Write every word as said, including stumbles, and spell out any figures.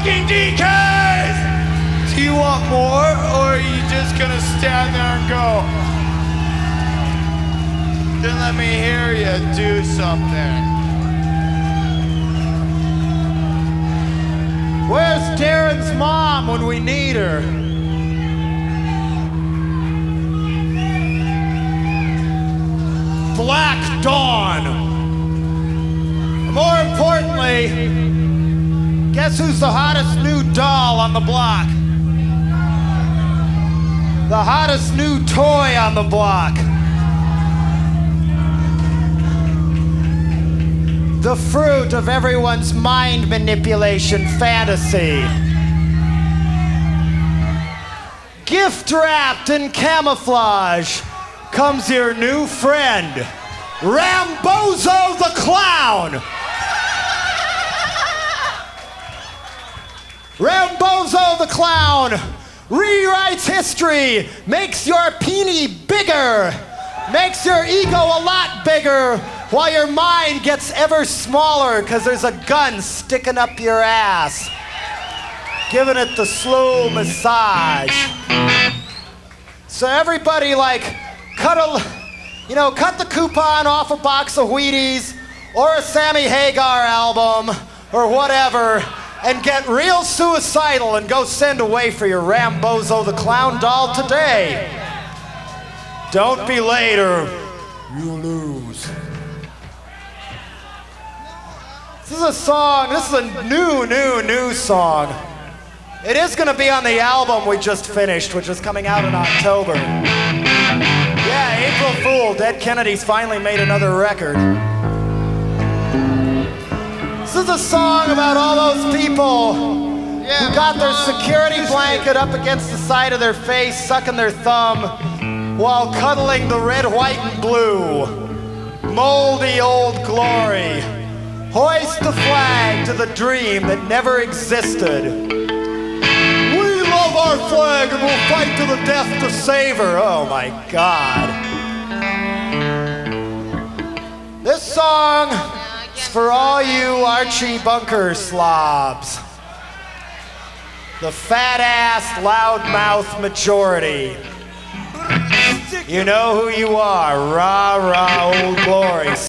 fucking D Ks! Do you want more, or are you just gonna stand there and go? Then let me hear you do something. Where's Darren's mom when we need her? Black Dawn. More importantly, guess who's the hottest new doll on the block? The hottest new toy on the block. The fruit of everyone's mind manipulation fantasy. Gift wrapped in camouflage comes your new friend, Rambozo the Clown. Rambozo the Clown rewrites history, makes your peenie bigger, makes your ego a lot bigger, while your mind gets ever smaller because there's a gun sticking up your ass, giving it the slow massage. So everybody, like, cut a, you know, cut the coupon off a box of Wheaties or a Sammy Hagar album or whatever, and get real suicidal and go send away for your Rambozo the Clown doll today. Don't be late or you lose. This is a song, this is a new, new, new song. It is gonna be on the album we just finished, which is coming out in October. Yeah, April Fool, Dead Kennedys finally made another record. This is a song about all those people who got their security blanket up against the side of their face, sucking their thumb, while cuddling the red, white, and blue. Moldy old glory. Hoist the flag to the dream that never existed. We love our flag and we'll fight to the death to save her. Oh my God. This song is for all you Archie Bunker slobs. The fat-ass, loudmouth majority. You know who you are, rah, rah, old glory.